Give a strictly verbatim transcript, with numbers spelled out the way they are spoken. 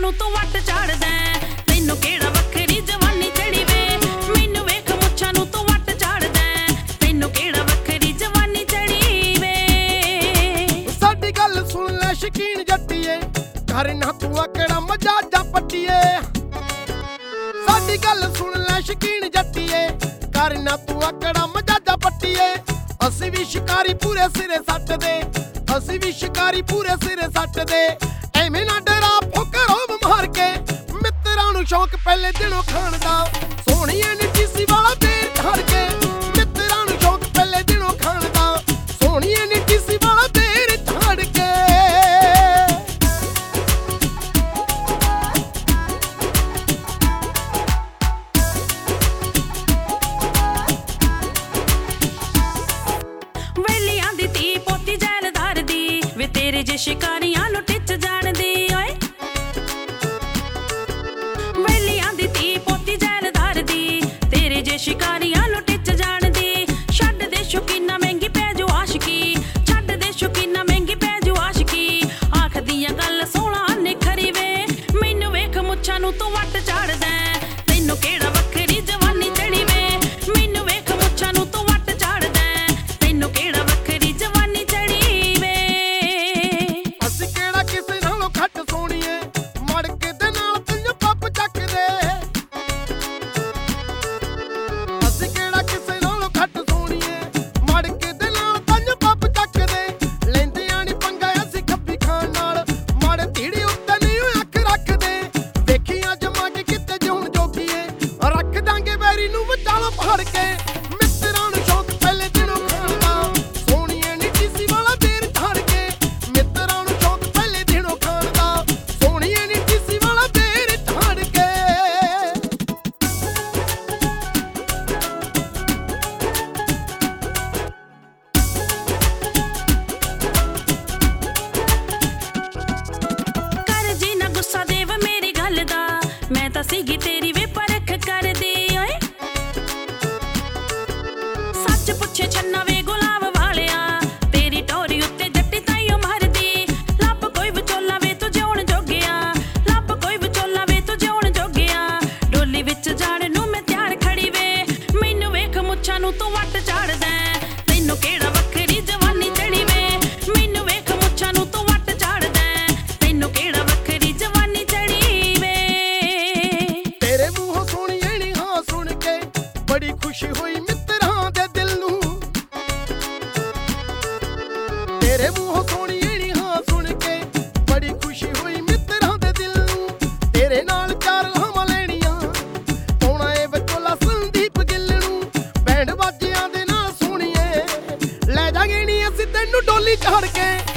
ਨੂੰ ਤੂੰ ਵੱਟ ਝਾੜਦਾ ਤੈਨੂੰ ਕਿਹੜਾ ਵੱਖਰੀ ਜਵਾਨੀ ਚੜੀ ਵੇ ਮੈਨੂੰ ਵੇਖ ਮੁੱਛਾਂ ਨੂੰ ਤੂੰ ਵੱਟ ਝਾੜਦਾ ਤੈਨੂੰ ਕਿਹੜਾ ਵੱਖਰੀ ਜਵਾਨੀ ਚੜੀ ਵੇ। ਸਾਡੀ ਗੱਲ ਸੁਣ ਲੈ ਸ਼ਕੀਨ ਜੱਟੀਏ ਕਰ ਨਾ ਤੂੰ ਆਕੜਾ ਮਜਾਜਾ ਪੱਟੀਏ। ਸਾਡੀ ਗੱਲ ਸੁਣ ਲੈ ਸ਼ਕੀਨ ਜੱਟੀਏ ਕਰ ਨਾ ਤੂੰ ਆਕੜਾ ਮਜਾਜਾ ਪੱਟੀਏ। ਅਸੀਂ ਵੀ ਸ਼ਿਕਾਰੀ ਪੂਰੇ ਸਿਰੇ ਸੱਟਦੇ ਅਸੀਂ ਵੀ ਸ਼ਿਕਾਰੀ ਪੂਰੇ ਸਿਰੇ ਸੱਟਦੇ ਐਵੇਂ ਨਾ ਡਰਾ ਫੋਕਰੋ ਮਾਰ ਕੇ ਮਿੱਤਰਾਂ ਨੂੰ ਸ਼ੌਕ ਪਹਿਲੇ ਦਿਨੋਂ ਖਾਣ ਦਾ ਸੋਹਣੀਏ ਨੀ ਟੀਸੀ ਵਾਲਾ ਬੇਰ ਧਰ ਕੇ ਮਿੱਤਰਾਂ ਨੂੰ ਸ਼ੌਕ ਪਹਿਲੇ ਦਿਨੋਂ ਖਾਣ ਦਾ ਸੋਹਣੀਏ ਨੀ ਟੀਸੀ ਵਾਲਾ ਬੇਰ ਧਰ ਕੇ। ਵੇਲੀਆਂ ਦੀ ਧੀ ਪੋਤੀ ਜੈਲਦਾਰ ਦੀ ਵੇ ਤੇਰੇ ਜੇ ਸ਼ਿਕਾਰੀਆਂ ਨੂੰ ਟਿੱਚ ਜਾਣਦੀ ਓਏ ਵੇਲੀਆਂ ਦੀ ਧੀ ਪੋਤੀ ਜੈਲਦਾਰ ਦੀ ਤੇਰੇ ਜੇ ਸ਼ਿਕਾਰੀਆਂ ਨੂੰ ਟਿੱਚ ਜਾਣਦੀ। ਛੱਡ ਦੇ ਸ਼ੌਕੀਨਾ ਮਹਿੰਗੀ ਪੈ ਜੋ ਆਸ਼ਕੀ ਛੱਡ ਦੇ ਸ਼ੌਕੀਨਾ ਮਹਿੰਗੀ ਪੈ ਜੋ ਆਸ਼ਕੀ ਆਖਦੀਆਂ ਗੱਲ ਸੋਹਣਾ ਨਿਖਰੀ ਵੇ ਮੈਨੂੰ ਵੇਖ ਮੁੱਛਾਂ ਨੂੰ ਤੂੰ ਵੱਟ ਝਾੜਦਾ ਤੈਨੂੰ ਕਿਹੜਾ ਵੱਖਰੀ ਜਵਾਨੀ ਚੜੀ ਵੇ ਮੈਨੂੰ ਵੇਖ ਮੁੱਛਾਂ ਨੂੰ ਤੂੰ ਵੱਟ ਝਾੜਦਾ ਤੈਨੂੰ ਕਿਹੜਾ ਵੱਖਰੀ ਜਵਾਨੀ ਚੜੀ ਵੇ। ਅਸੀਂ ਕਿਹੜਾ ਕਿਸੇ ਨਾਲੋਂ ਘੱਟ ਸੋਹਣੀਏ ਮੜਕੇ ਦੇ ਨਾਲ ਤੈਨੂੰ ਪੱਪ ਚੱਕਦੇ ਅਸੀਂ ਕਿਹੜਾ ਕਿਸੇ ਨਾਲੋਂ ਘੱਟ ਸੋਹਣੀਏ ਮੜਕੇ ਦੇ ਨਾਲ ਤੈਨੂੰ ਪੱਪ ਚੱਕਦੇ ਲੈਂਦਿਆਂ ਨੀ ਪੰਗਾ ਅਸੀਂ ਖੱਬੀ ਖਾਣ ਨਾਲ ਮਾੜੇ ਧੀੜੀ ਉੱਤੇ ਨਹੀਂ ਅੱਖ ਰੱਖਦੇ ਵੇਖੀਆਂ ਜਮਾ ਕੇ ਕਿਤੇ ਜਿਉਣ ਜੋਗੀਏ ਰੱਖ ਦਾਂਗੇ ਵੈਰੀ ਨੂੰ ਵਿਚਾਲੋਂ ਫੜ ਕੇ ਮਿੱਤਰਾਂ ਨੂੰ ਸ਼ੌਕ ਪਹਿਲੇ ਦਿਨੋਂ ਖਾਣ ਦਾ ਸੋਹਣੀਏ ਨੀ ਟੀਸੀ ਵਾਲਾ ਬੇਰ ਧਰ ਕੇ ਮਿੱਤਰਾਂ ਨੂੰ ਸ਼ੌਕ ਪਹਿਲੇ ਦਿਨੋਂ ਖਾਣ ਦਾ ਸੋਹਣੀਏ ਨੀ ਟੀਸੀ ਵਾਲਾ ਬੇਰ ਧਰ ਕੇ। ਕਰ ਜੀ ਨਾ ਗੁੱਸਾ ਦੇਵ ਮੇਰੀ ਗੱਲ ਦਾ ਮੈਂ ਤਾਂ ਸੀਗੀ ਤੇਰੀ ਵੇ ਪਰਖ ਕਰਦੀ ਓਏ ਸੱਚ ਪੁੱਛੇ ਛੰਨਾ ਵੇ ਗੁਲਾਬ ਵਾਲਿਆ ਤੇਰੀ ਟੋਰੀ ਉੱਤੇ ਜੱਟੀ ਤਾਈਓ ਮਾਰਦੀ ਲੱਭ ਕੋਈ ਵਿਚੋਲਾ ਵੇ ਤੂੰ ਜਿਉਣ ਜੋਗਿਆ ਲੱਭ ਕੋਈ ਵਿਚੋਲਾ ਵੇ ਤੂੰ ਜਿਉਣ ਜੋਗਿਆ ਡੋਲੀ ਵਿੱਚ ਜਾਣ ਨੂੰ ਮੈਂ ਤਿਆਰ ਖੜੀ ਵੇ ਮੈਨੂੰ ਵੇਖ ਮੁੱਛਾਂ ਨੂੰ ਤੂੰ ਵੱਟ ਝਾੜਦਾ ਤੈਨੂੰ ਕਿਹੜਾ ਵੱਖਰੀ ਜਵਾਨੀ ਚੜੀ ਵੇ ਮੈਨੂੰ ਵੇਖ ਮੁੱਛਾਂ ਨੂੰ ਤੂੰ ਵੱਟ ਝਾੜਦਾ ਤੈਨੂੰ ਕਿਹੜਾ ਵੱਖਰੀ ਜਵਾਨੀ ਚੜੀ ਵੇ। ਤੇਰੇ ਮੂੰਹੋਂ ਸੋਹਣੀਏ ਨੀ ਹਾਂ ਸੁਣ ਕੇ ਬੜੀ ਖੁਸ਼ੀ ਹੋਈ ਮਿੱਤਰਾਂ ਦੇ ਦਿਲ ਨੂੰ ਤੇਰੇ ਮੂੰਹੋਂ ਸੋਹਣੀਏ ਨੀ ਹਾਂ ਸੁਣ ਕੇ ਬੜੀ ਖੁਸ਼ੀ ਹੋਈ ਮਿੱਤਰਾਂ ਦੇ ਦਿਲ ਨੂੰ ਤੇਰੇ ਨਾਲ ਚਾਰ ਲਾਵਾਂ ਲੈਣੀਆਂ ਪਾਉਣਾ ਏ ਵਿਚੋਲਾ ਸੰਦੀਪ ਗਿੱਲ ਨੂੰ ਬੈਂਡ ਬਾਜਿਆਂ ਦੇ ਨਾਲ ਸੋਹਣੀਏ ਲੈ ਜਾਗੇ ਨੀ ਅਸੀਂ ਤੈਨੂੰ ਡੋਲੀ ਚੜ੍ਹ ਕੇ।